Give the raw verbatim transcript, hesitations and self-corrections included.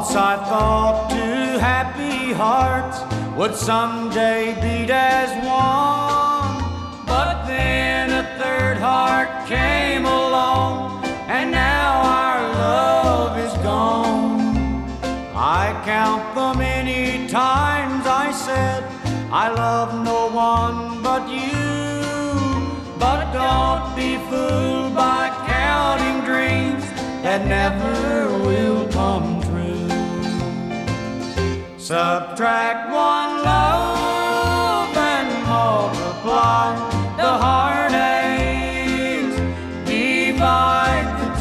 Once I thought two happy hearts would someday beat as one, but then a third heart came along, and now our love is gone. I count the many times I said I love no one but you, but don't be fooled by counting dreams that never will come true. Subtract one